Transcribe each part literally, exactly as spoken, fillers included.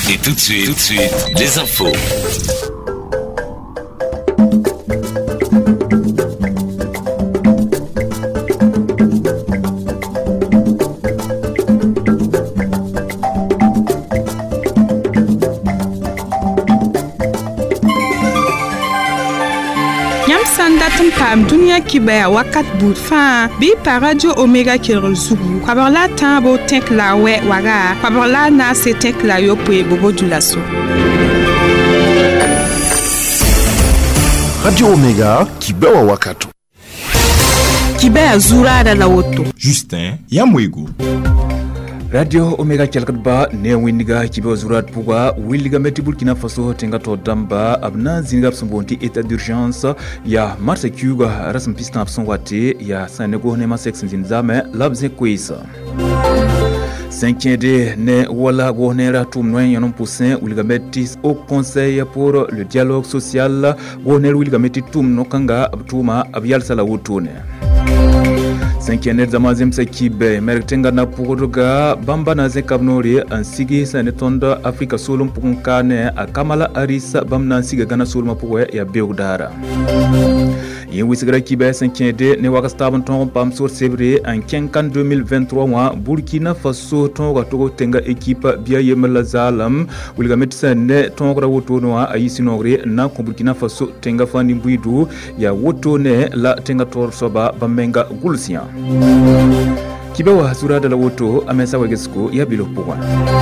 Et tout de suite, tout de suite, les infos. Datum pam dunia kibaya wakat bout fa bi pa radio omega kiro zugu kwabarla tambo tek la we waga kwabarla na se tek la yo pwe bobo dulaso Radio Omega kibewa wakatu kibaya zura da la woto Justin Yamwego Radio Omega Chalkatba ne windiga kibewa zurat puga williga meti Burkina Faso tenga to damba abna zinga psumbonti état d'urgence ya marse kuga rasm pista abson wate ya sanego ne masex zinzame labze kwisa cinquième ne wala gohnera tumnoen yanon poussin williga meti au conseil pour le dialogue social gohner williga meti tumno kanga abtuma abyal sala wutune cinquième zamazem sekibe mertenga na puruga bamba na zekabnori ansigi sanetonda Afrika solum punkane akamala arisa bamna siga gana soluma puwe ya beudara yin wisigra kibe cinquième ne wakastaban ton pam sur sévrier en quinquan deux mille vingt-trois mois Burkina Faso ton gato tenga équipe bia yemala zalam wilga metsa ton gra woto no ayisinogre na ko Burkina Faso tenga fandi mbuidu ya woto ne la tenga tor soba bamenga gulsian kibewa surada la woto amesa wegesko ya bilo pokwa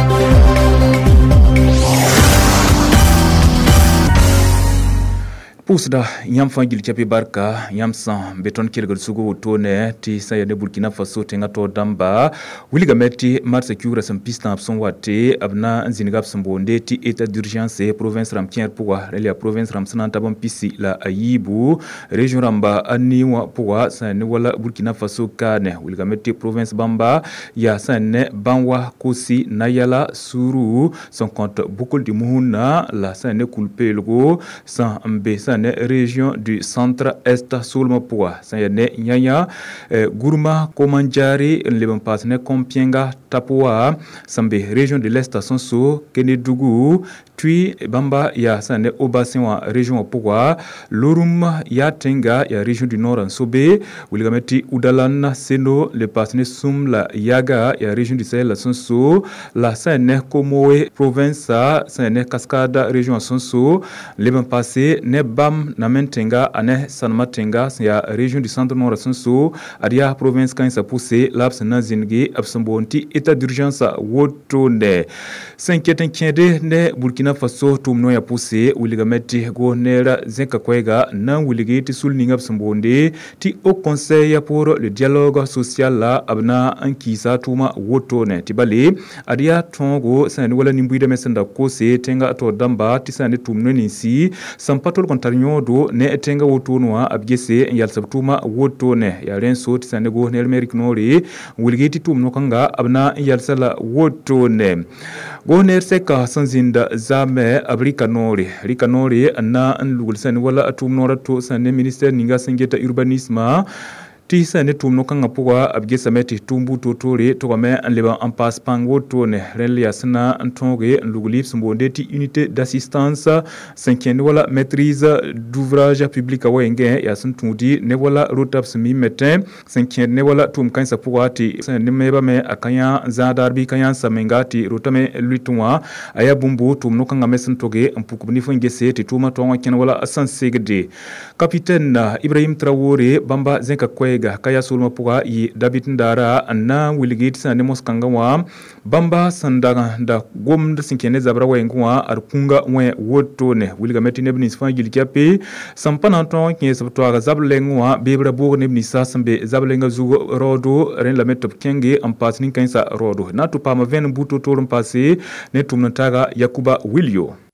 Pusda yam fangil chapi barka yam san beton kilgal sugo wotone ti sayade Burkina Faso tenga to damba wiliga meti marse kura sam pista abson wate abna zinigap sambonde ti état d'urgence province ramkier pour la province ramsana tabam pisi la ayibu région ramba aniwa pour sane wala Burkina Faso kane wiliga meti province bamba ya sane banwa kosi nayala suru son compte beaucoup de muhuna la sane kulpe logo sans ambe région du centre-est Soulma Poua, Sayane Nyanya, Gourma, Komanjari, Lebampasne, Kompienga, Tapoua, Sambe, région de l'Est Sanso, Kenedougou, Tui, Bamba, ya Sane Obasenwa, région Poua, Lorum, ya Tenga, ya région du Nord en Sobe, Wilgameti, Udalan, Seno, le Pasne Soum, la Yaga, ya région du Sahel Sanso, la Sane Komoe, province, Sane Cascade, région Sanso, Lebampasé, Nebam, Namentenga, Ane Sanmatenga, ya région du centre nord Sanso, Adia province quand ça poussé, l'abs Nazingi, absembonti, état d'urgence wotone. Cinquième quinze ne Burkina Faso tumno ya poussé, Willigameti Gonera Zenkakwega, nan Willigate Sulning absembonde, ti au conseil pour le dialogue social la abna ankisa tuma wotone. Tibali, Adia Tongo, Sanwala Nimbuida Mesenda Kose, Tenga to Damba, Tisane tumno nisi, Sampatol Contarignon do ne etenga wotonwa abgese yal sabtuma wotone ya renso tisanego ne America nori wulgeti tumno kanga abna yal sala wotone goner seka sanzinda zame abrika nori rika nori na lugul san wala tumno rato san ministère ninga sengeta urbanisme ti sane tumno kanga puwa abgesa meti tumbu totore to kame leba en passe pango tone relia sana antonge lugulip sumbonde ti unité d'assistance cinquième wala maîtrise d'ouvrage public wenge ya suntundi ne wala rotap semi metin cinquième ne wala tum kansa puwa ti sane meba me akanya zadarbi kanya samengati rotame luitwa aya bumbu tumno kanga mesen toge ampukubni fongese ti tuma tonga ken wala sansegde capitaine Ibrahim Traoré bamba zenka kwe kaya sulma puga yi David Ndara na wiligit sande moskanga wa bamba sandaga da gom da sinkene zabra wa ngwa arkunga we wotone wiliga meti nebni sfangil kape sampana ton kin sabto ga zablengwa bebra bo nebni sasambe zablenga zugo rodo ren la metop kenge am pasning kansa rodo na to pama ven buto torum passé ne tumna taga Yakuba Wilio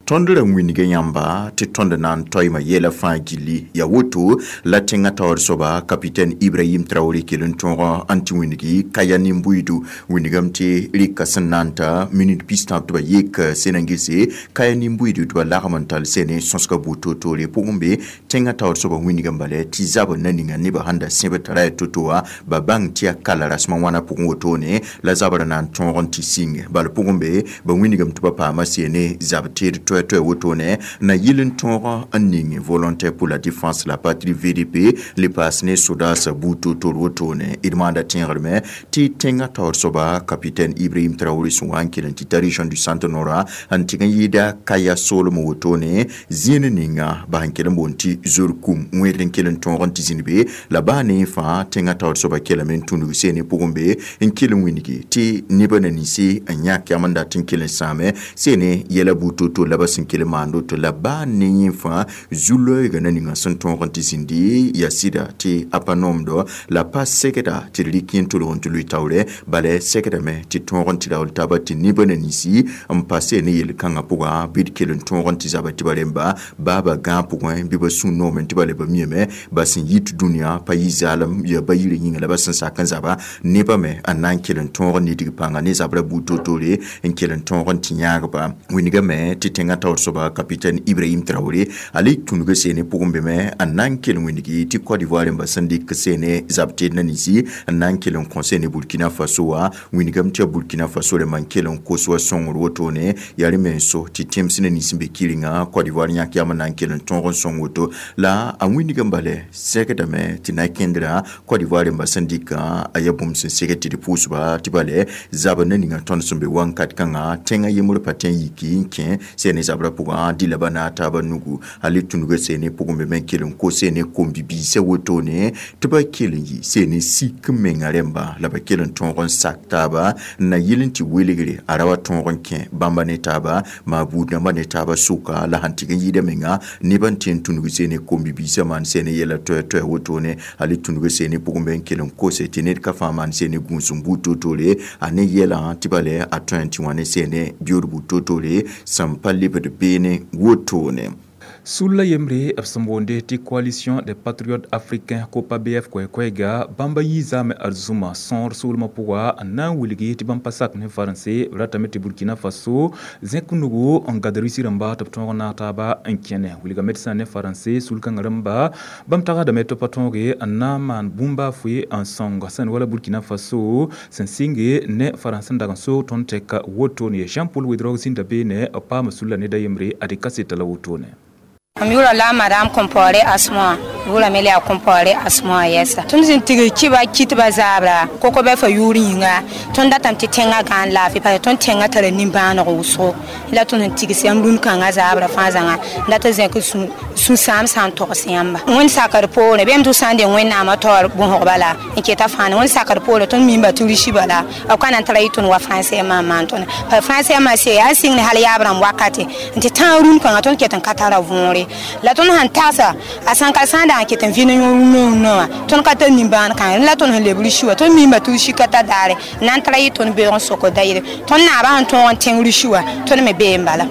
tondre winiga yamba ti tonde nan toyma yela fa gili ya woto la tenga tawar soba capitaine Ibrahim Traoré kelun tonga anti winigi kayani mbuidu winigam ti rika sananta minute pista to ba yek senangese kayani mbuidu to la ramantal sene sonska buto to le pumbe tenga tawar soba winigam bale ti zabo naninga ne ba handa sebe tara totoa ba bang tia kala rasma wana pungoto ne la zabara nan tonga ti sing bal pumbe ba winigam to pa ma sene zabtir to to wotone na yilin tonga aningi volontaire pour la défense la patrie V D P les pasne sodas buto to wotone irmanda tingerme ti tenga tawar soba capitaine Ibrahim Traoré Souan qui est région du Centre Nord antiga yida kaya solo mo wotone zine ninga ba hankelen bonti zurkum mweden kelen tonga tizinbe la ba ne fa tenga tawar soba kelen tunu sene pogombe en kelen winigi ti nibana nisi anya kamanda tin kelen same sene yela buto to la basin kelen mando to la ba ne fa zulo ga naninga santon tizindi ya sida ti apanomdo la pas sekeda ti likin to lo tulu tawle bale sekeda me ti tonga ti dawol tabati nibana nisi am passé ne yel kanga puga bid kelen tonga ti zabati balemba baba ga puga biba sunno men ti bale ba mieme basin yit dunia payizalam ya bayire nyinga la basin sakan zaba ne ba me anan kelen tonga ni dig panga ne zabra buto tole en kelen tonga ti nyaga ba winiga me ti tenga tawr soba capitaine Ibrahim Traoré ali tunuga sene pugumbe me anan kelen winigi ti Côte d'Ivoire mba sandi ke sene zabte nanisi anan kelen conseil ne Burkina Faso wa winiga mti Burkina Faso le man kelen koswa son rotone yali menso ti temsine nisimbe kilinga Côte d'Ivoire nyaki amanan kelen tonga son woto la awiniga mbale sekeda me ti na kendra Côte d'Ivoire mba sandi ka ayabum sen seketi di pusba ti bale zaba naninga ton sombe wankat kanga tenga yemul paten yiki nke sene zabra puga dilabana taba nugu ali tunuga sene pugumbe men kelen ko sene kombibi se wotone tuba kelen yi sene sik mengaremba laba kelen tongon saktaba na yilinti weligere arawa tongon ke bamba ne taba mabuda mane taba suka la hantiga yide menga nibanten tunuga sene kombibi se man sene yela to to wotone ali tunuga sene pugumbe kelen ko se tenet ka faman sene gunsumbu totole ane yela tibale a twenty-one sene biurbu totole sampali de bene wotone. Sous la yemre absambonde ti coalition des patriotes africains Copa B F Kwega bamba yiza me arzuma son sul mapuwa na wiligi ti bamba sak ne français ratameti Burkina Faso zenkunugo engadri siramba tapton na taba enkene wiliga medecin ne français sul kangaramba bam taga da meto patonge na man bumba fui en song san wala Burkina Faso sen singe ne français ndaga so tonteka wotoni Jean Paul Wedro zinda bene apa masula ne da yemre adikasita la wotone. Amira la madame comparé asma wala mele a comparé asma yesa tun zin tigi kiba kitba zabra koko be fa yuri nga ton datam ti tenga gan la fi pa ton tenga tare nimbana go so la ton tigi sem dun kan ga zabra fa zanga data zen ku su su sam sam to samba won sakar pole bem du sande won na ma tor bon ho bala iketa fa won sakar pole ton mimba turi shi bala akana tare ton wa français ma man ton pa français ma se ya sing hal ya abram wakati nti tan run kan ton ketan katara vore la ton han tasa asan ka sanda ke tan vino no no ton ka tan nimban kan la ton le bulu shiwa ton mimba tu shi kata dare nan trai ton be on soko daire ton na ba ton ten rishiwa ton me be mbala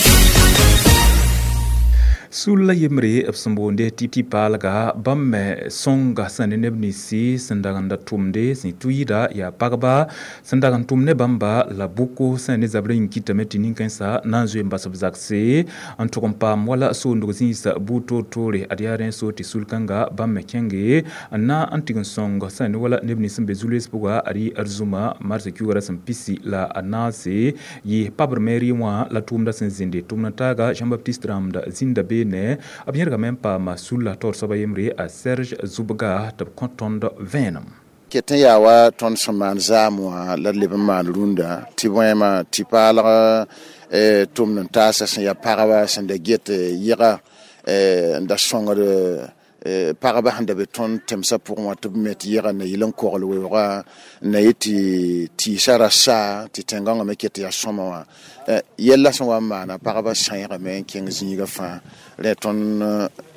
Sulla yemre absambonde titi palga bamme songa sanenebnisi sandaganda tumde sintuida ya pagba sandagan tumne bamba la buko sane zabre inkita metinin kansa nanzo mbasabzakse antokompa mwala so ndogzinsa buto tore adiaren so tisulkanga bamme kenge na antigan songa sane wala nebnisi bezules puga ari arzuma marse kyugara sampisi la anase yi pabrmeri mwa la tumda senzinde tumna taga Jean Baptiste Ramda zinda be ne abierga même pas ma sulla torso bayemri a Serge Zubga tab contondo venam keten ya wa ton saman zamwa la lebe man runda ti wema ti pala eh tumnan tasa san ya parawa san de get yira eh nda songa de eh paraba hande be ton temsa pour moi to met yira na yilan ko le wa na yiti ti sarasa ti tenganga me kete ya soma yella son wa mana paraba san yira me king zinga fa le ton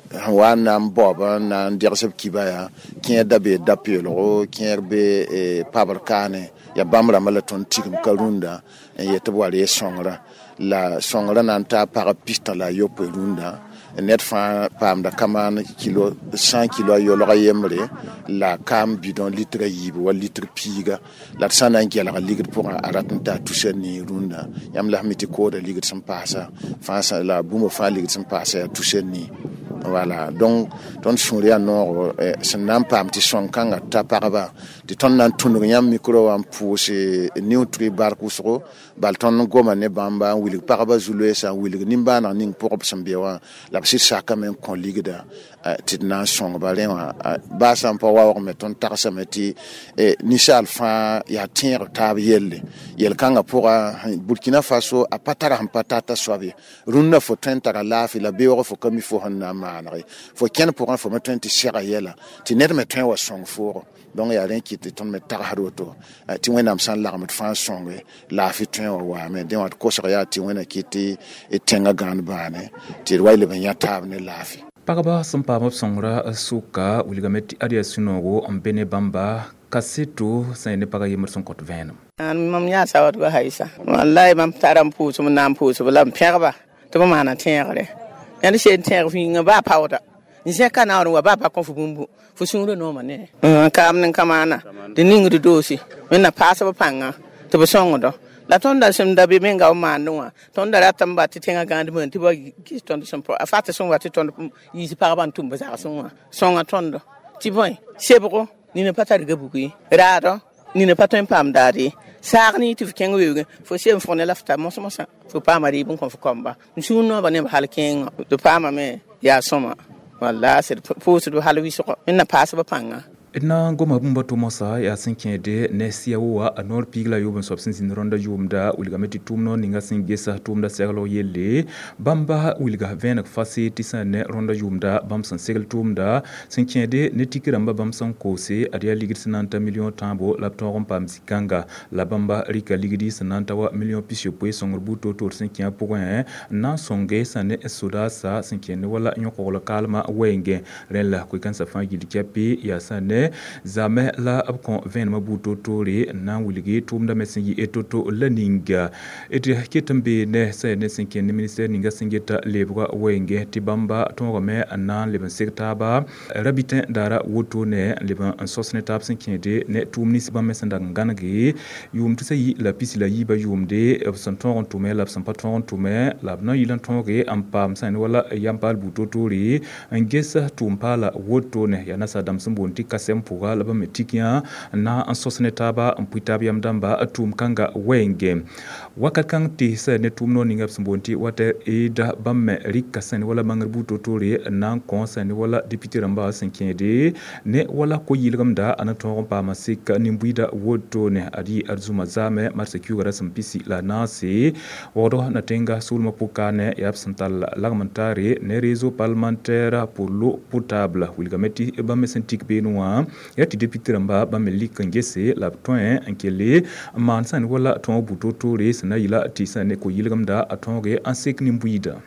wa na boba na nderseb kibaya kin da be da pelo kin be pabar kane ya bamra malaton tikum karunda ya tabwale songra la songra nan ta para pista la yope runda net fa pam da kaman kilo cent kilo yo lo yemre la kam bidon litre yibo wal litre piga la sana ngela ga ligit pour aratanta toucher ni runda yam la miti ko da ligit sam passa fa sa la bumo fa ligit sam passa toucher ni voilà donc ton souria no c'est nam pam ti son kanga ta paraba ti ton nan tunu yam micro am pousse neutri barku so bal ton goma ne bamba wili paraba zulu sa wili nimba na ning pour obsambiwa la si saka men kon ligida ti nan son balen ba sam pa wa me ton tarsa meti ni sal fa ya tire tab yelle yel kanga pour Burkina Faso a patara ham patata soavi runna fo tentara la fi la beoro fo comme il faut hanna faut ken pour un faut mettre un t-shirt yela ti net mettre un song for donc il y a rien qui te ton mettre haroto ti wena san larme fan song la fi tun wa mais de wat ko sera ti wena qui te etenga gan bane ti waile ben yatab ne la fi pagaba sampa mop songra suka uligameti adia sunogo ambene bamba kasetu sayne paga yemur son kot ven an mam ya sawat go haisa wallahi mam taram pusu nam pusu lam perba to mana tenre yani shen ter finga ba powder ni se kana wa ba pa konfu bumbu fu sungro no mane kam nen kamana de ningri dosi menna pasa ba panga to ba songo la tonda sem da be menga o manwa tonda ratam ba titenga gandi men tiba ki tonda sem pro afata son wa tonda yi si paraban tumba za songa songa tonda tiboy sebro ni ne pata de gabuki rado ni ne pata pam dadi sarni tu kengo yuge fo sem fo ne lafta mo so sa fo pa mari bun kon fo komba nsuno ba ne hal ken to pa ma me ya soma walla c'est pour se do halwi so na pasa ba panga ina ngoma bumba to mosa ya sinkede ne siawa anor pigla yobon sobsin sin ronda yumda uligameti tumno ninga singesa tumda segalo yelle bamba uliga venak fasi tisane ronda yumda bamsan segel tumda sinkede ne tikiramba bamsan kose adia ligit sananta million tambo lapton pam sikanga la bamba rika ligidi sananta wa million pisio pwe songor buto tor sinkia point na songe sane soda sa sinkene wala nyoko la kalma wenge rela ko kansa fangi dikapi ya sane zame la abkon ven mabuto tori na wuligi tumda mesingi etoto laninga eti ketambe ne sa ne sinke ne minister ninga singeta lebwa wenge tibamba tongo me anan leben sekta ba rabitin dara woto ne leben en sosne tab sinke de ne tumni siba mesanda nganagi yum tsayi la pisila yiba yumde absanton tume la absanton tume la na yilan tonge ampam san wala yampal buto tori ngesa tumpala woto ne yana sadam sumbonti kasem pour la bametikia na ansosne taba ampuitabi amdamba atum kanga wenge wakakang ti sa ne tumno ninga sumbonti wate ida bamme rikasen wala mangarbuto tori na konsen wala député ramba sinkede ne wala ko yilgamda anaton pa masika nimbuida woto ne adi arzuma zame marsekiu garasam pisi la nasi wodo na tenga sulma pukane yabsantal lagmantare ne réseau parlementaire pour l'eau potable wilgameti bamme sentik benwa yati député ramba bameli kangese la toin ankele mansan wala ton buto tori sana yila tisane ko yilgamda atonge ansek nimbuida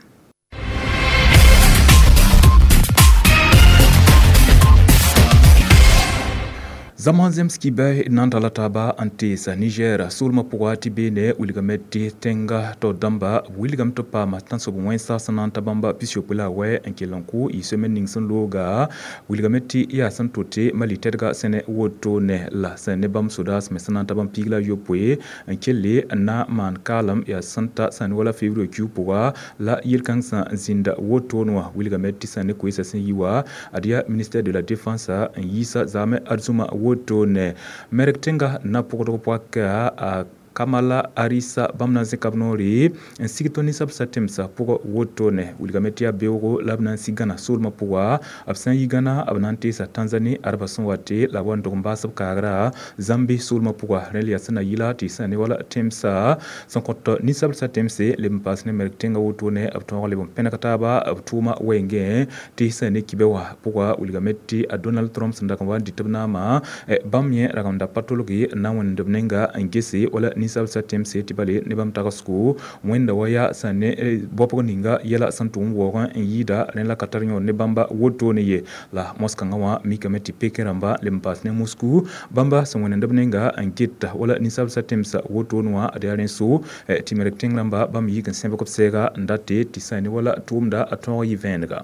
Zaman zemski bay nandala taba antesa Niger sulma puwati bene uligameti tenga to damba uligam to pa matanso bwensa sananta bamba pisio pula we enkelanku i semaine ningson loga uligameti ya santote maliterga sene woto ne la sene bam sudas mesananta bam pigla yopwe enkele na man kalam ya santa san wala fevrier kupuwa la yirkansa zinda woto no uligameti sane ko isa yiwa adia ministère de la défense yisa zame arzuma tone merektenga na pokoro pwaka a Kamala Arisa bamna zekabnori sikitoni subsatemsa pour wotone uligametia beogo labna sigana sulma puwa absan yigana abnante sa Tanzania arbason wate la wando mbasa kagra Zambi sulma puwa relia sana yila tisane wala temsa son konto ni subsatemse le mpasne merektenga wotone abton le bompena kataba abtuma wenge tisane kibewa puwa uligameti a Donald Trump sanda kwa ditabna ma bamye ragamda patologi na wendebnenga ngese wala ni nisab sa temse tibale ne bam takasku wenda waya sane bopo ninga yela santum woran yida ren la katarnyo ne bamba woto ne ye la moskanga wa mikameti pekeramba lempas ne musku bamba samwena ndabnenga ankita wala nisab sa temsa woto noa adaren so timerek tenglamba bam yigan sembe kopsega ndate tisani wala tumda aton yivenga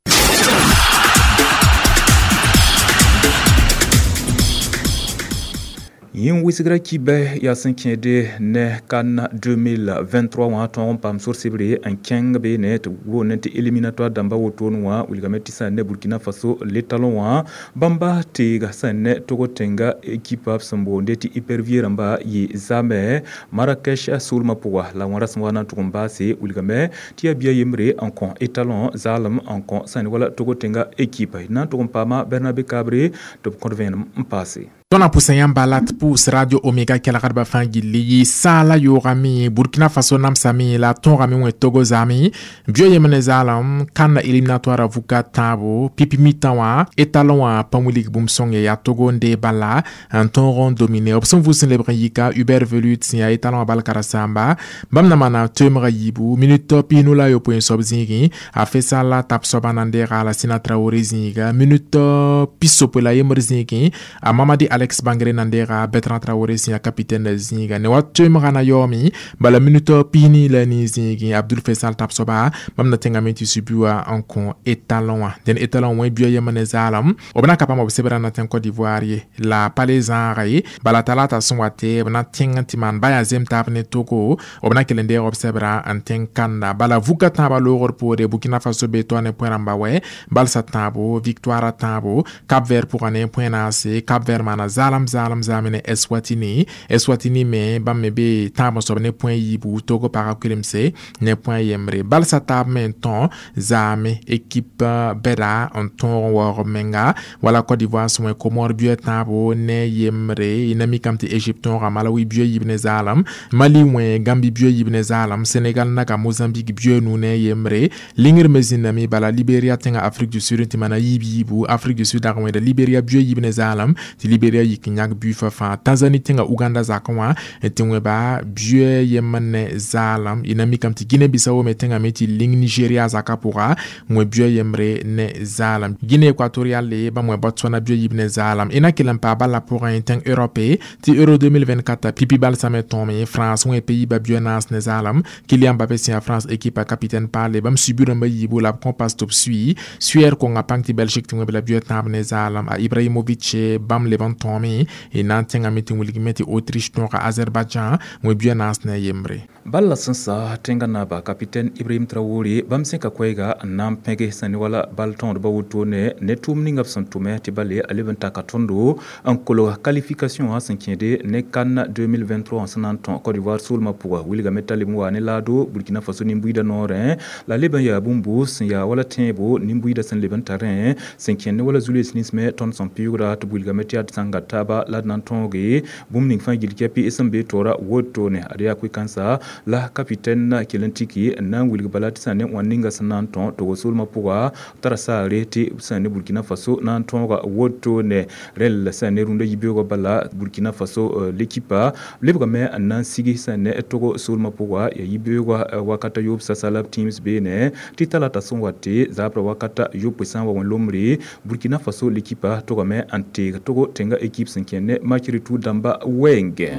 yin wisigra kibe ya cinquième ne kan deux mille vingt-trois wa ton pam sur sibre en keng be net wo net éliminatoire damba woton wa ulgameti sa ne Burkina Faso l'étalon wa bamba tiga sa ne togo tenga équipe sambo ndeti hypervieramba yi zame Marrakech sulma powa la wara swana tukumba se ulgame tia bia yemre en con étalon zalam en con sa ne wala togo tenga équipe na tukumpama Bernabé Cabré to convene passé. Tona pusayan balat pus Radio Omega kelakarba fangili sala yorami Burkina Faso nam sami la ton rami we Togo zami bio yemene zalam kana éliminatoire avuka tabo pipi mitanwa étalon wa pamulik bumsong ya Togo nde bala un ton rond dominé option vous célébrer yika Hubert Velut ya étalon bal karasamba bamna mana temra yibu minute pinula yo point sobzingi a fait ça la tap sobanandera la Sinatra orizinga minute pisopola yemrzingi a Mamadi Alex Bangre Nandera Bertrand Traoré signa capitaine Zinga ne watu mrana yomi bala minuto pini la ni Zingi Abdul Faisal Tapsoba bamna tenga menti subua en con étalon den étalon we bio yemane zalam obana kapama obsebra na ten Côte d'Ivoire la palaisan ray bala talata sonwate bana tenga timan baya zem tapne Togo obana kelende obsebra en ten kanda bala vuka taba lor pour de Burkina Faso betone point rambawe bal satabo victoire tabo Cap Vert pour un point assez Cap Vert mana zalam zalam zamene Eswatini Eswatini me bamme be tamo so ne point yibu Togo para kulimse ne point yemre bal sa tab menton zame équipe bera en ton war menga wala Côte d'Ivoire so Comore bio tabo ne yemre inami kamti Egypton ra Malawi bio yibne zalam Mali we Gambie bio yibne zalam Sénégal naga Mozambique bio nu ne yemre lingir mezinami bala Libéria tenga Afrique du Sud timana yibu Afrique du Sud arwe de Libéria bio yibne zalam ti Libéria yikinyak bufa fa Tanzanie tinga Uganda zakwa etingwe ba bue yemane zalam inami kamti Guinée Bissau metenga meti ling Nigeria zakapura mwe bue yemre ne zalam Guinée équatoriale le ba mwe Botswana bue yibne zalam ina kilampa bala pour un temps européen ti Euro deux mille vingt-quatre pipi bal sameton me France mwe pays ba bue nas ne zalam Kylian Mbappé si en France équipe capitaine parle bam subir mba yibo la compass top sui suer ko ngapang ti Belgique tingwe bela bue tab ne zalam a Ibrahimovic bam le ban tomi et nantenga meeting wuligimeti Autriche tonga Azerbaïdjan mwe bue nas ne yemre balla sansa tenga na ba capitaine Ibrahim Traoré bam senka kwega nam pege sani wala bal ton ba wutone ne tumni ngap santume tibale aleventa katondo en kolo qualification a cinquième ne kan deux mille vingt-trois en sananton Côte d'Ivoire sul mapua wiliga metali mwa ne lado Burkina Faso nimbuida nord la leben ya bumbus ya wala tembo nimbuida san leben terrain cinquième wala zulu sinisme ton son piura to wiliga metia sanga taba la nantonge bumning fa gilkepi esambe tora wotone aria kwikansa la capitaine kilentiki na wiliga balati sane waninga sananton to sul mapua tarasa reti sane Burkina Faso nantonga wotone rel sane runda yibego bala Burkina Faso uh, l'équipe lebga me nan sigi sane togo sul mapua ya yibego uh, wakata yob sasalab teams bene titala tasonwate zapra wakata yob pesan wa lomri Burkina Faso l'équipe togo me ante togo tenga équipe cinquième makiri tu damba wenge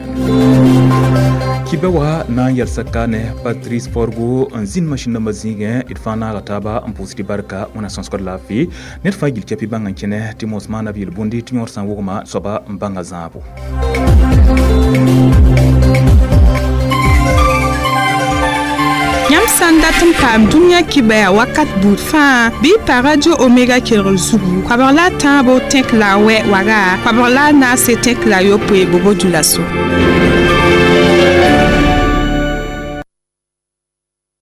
kibewa na yarsakane Patrice Forgo anzin machine mazinge itfana gataba ampositi barka ona sanskor lafi net fagil kepi bangan kene timos mana bil bondi tinyor sanwoma soba mbanga zabu Yam sanda tum pam dunya kibaya wakat bout fa bi pa Radio Omega Kero Zugu kwabarla tabo tek la we waga kwabarla na se tek la yo pwe bobo dulaso